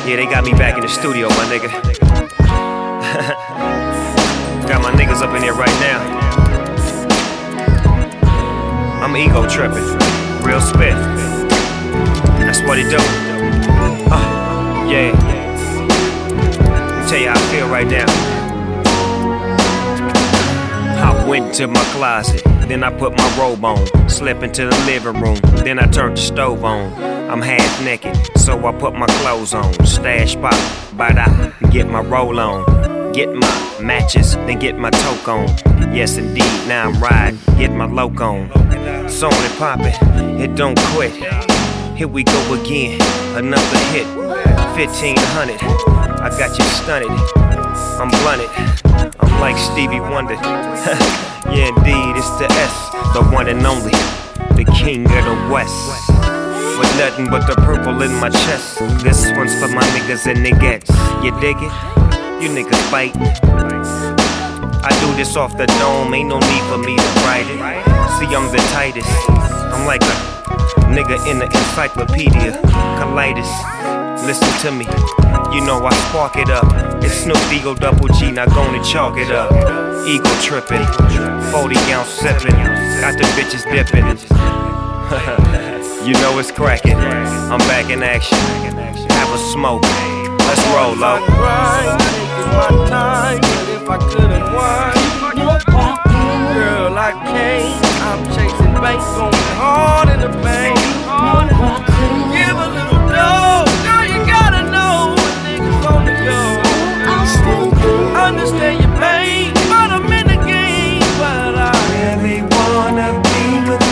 Yeah, they got me back in the studio, my nigga. Got my niggas up in here right now. I'm ego tripping, real spit. That's what it do. Yeah. Let me tell you how I feel right now. I went to my closet, then I put my robe on. Slept into the living room, then I turned the stove on. I'm half naked, so I put my clothes on. Stash pop, but I get my roll on. Get my matches, then get my toke on. Yes indeed, now I'm riding, get my loc on. It's on and poppin', it don't quit. Here we go again, another hit. 1500, I got you stunted. I'm blunted, I'm like Stevie Wonder. Yeah indeed, it's the S, the one and only, the king of the West. With nothing but the purple in my chest. This one's for my niggas and niggas. You dig it? You niggas biting. I do this off the dome, ain't no need for me to write it. See, I'm the tightest. I'm like a nigga in the encyclopedia. Colitis, listen to me. You know I spark it up. It's Snoop Eagle Double G, not gonna chalk it up. Ego trippin', 40 ounce sippin', got the bitches dippin'. You know it's crackin'. I'm back in action. Have a smoke. Let's roll up. Taking my time, but if I couldn't whine, girl, I can't. I'm chasing bank, going hard in the bank. Give a little dough, girl, you gotta know when niggas on the go. Understand your pain, but I'm in the game. But I really wanna be with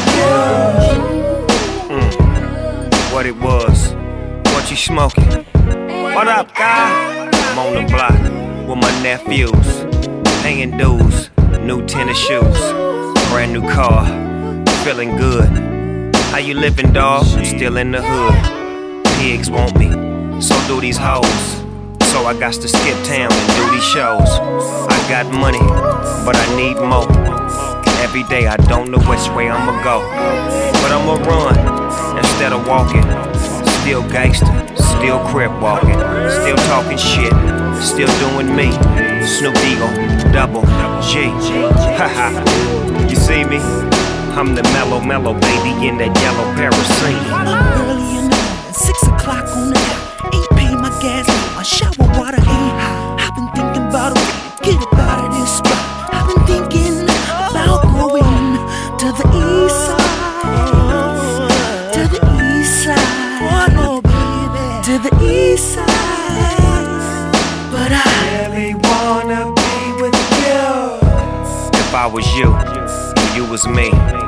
you. What it was? What you smoking? What up, guy? I'm on the block with my nephews, paying dues, new tennis shoes, brand new car, feeling good. How you living, dawg? Still in the hood. Pigs want me, so do these hoes. So I got to skip town and do these shows. I got money, but I need more. Every day I don't know which way I'ma go, but I'ma run instead of walking. Still gangster, still crib walking, still talking shit, still doing me. Snoop Eagle, Double G. Haha, you see me? I'm the mellow baby in that yellow parasite. Early in the morning, 6 o'clock on the dot. Ain't paid my gas, my shower water ain't hot. I've been thinking about a way to get up out of this spot. I've been thinking about going to the east side, to the east side. To the east side, but I really wanna be with you. If I was you, you was me.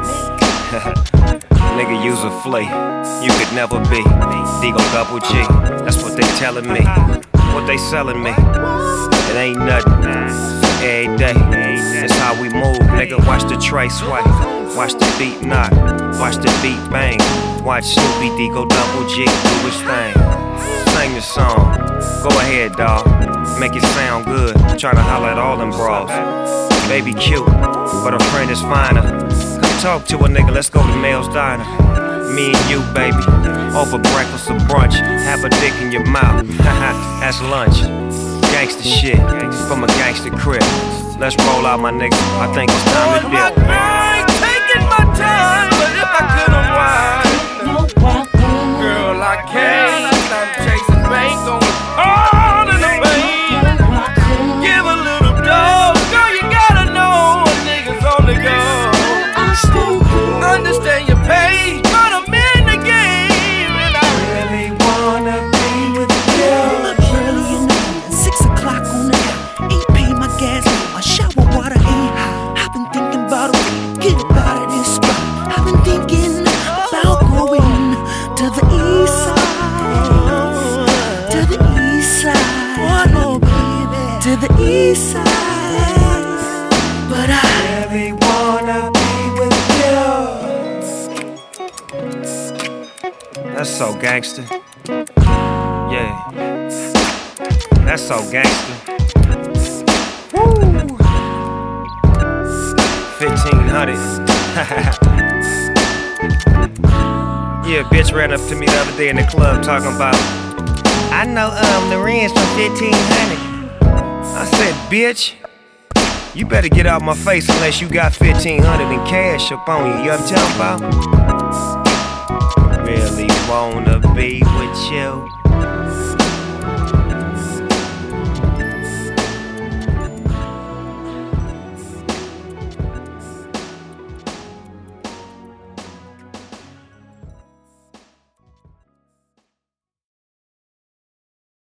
Nigga, you's a flea. You could never be Digo Double G. That's what they telling me. What they selling me. It ain't nothing. Every day, it's how we move. Nigga, watch the tray swipe. Watch the beat knock. Watch the beat bang. Watch Snoopy Digo Double G do his thing. Sing the song. Go ahead, dawg. Make it sound good. Tryna holler at all them bras. Baby cute, but her friend is finer. Come talk to a nigga, let's go to Mel's Diner. Me and you, baby, over breakfast or brunch. Have a dick in your mouth, haha, that's lunch. Gangsta shit, from a gangsta crib. Let's roll out, my nigga, I think it's time to dip. Taking my time, but if I couldn't whine, girl, I can't. I'm chasing bank, going hard in the bank. Give a little dough, girl, you gotta know when niggas on the go. Understand your pain, but I'm in the game, and I really wanna be with you. Early in the morning, 6 o'clock on the dot. Ain't paid my gas, my shower water ain't hot. I've been thinking about a way to get up out of this spot. I've been thinking about going to the east side, to the east side, to the east side. But I really wanna be with you. That's so gangster. Yeah, that's so gangster. Woo! 1500. Yeah, bitch ran up to me the other day in the club talking about I know the rent's from 1,500. I said, bitch, you better get out my face unless you got 1,500 in cash up on you. You know what I'm talking about? Really wanna be with you.